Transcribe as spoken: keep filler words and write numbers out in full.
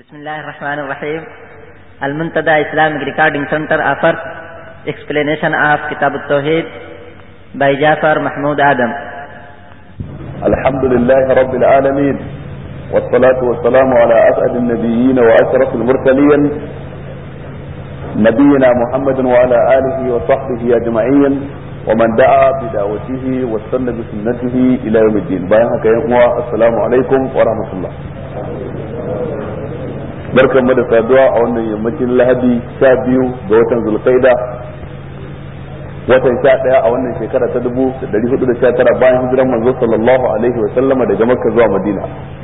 Bismillahirrahmanirrahim. Al-Muntada Islamic Recording Center offers explanation of Kitab al-Tawheed by Jafar Mahmood Adam. Alhamdulillah Rabbil Alamin. Wassalatu wassalamu ala as'adin nabiyyin wa ashrafil mursalin nabiyyina Muhammadin wa ala alihi wa sahbihi ajma'in wa man da'a bi da'watihi wa sanna bi sunnatihi ila yawmiddin. Bayan haka yan uwa, assalamu alaikum wa rahmatullah. Barkan mu da saduwa a wannan yammacin Lahadi sha biyu ga watan Zulqaida, watan sha ɗaya a wannan shekara ta dubu da ɗari hudu da sha tara bayan hijiran manzo sallallahu alaihi wa sallama daga Makka zuwa Madina,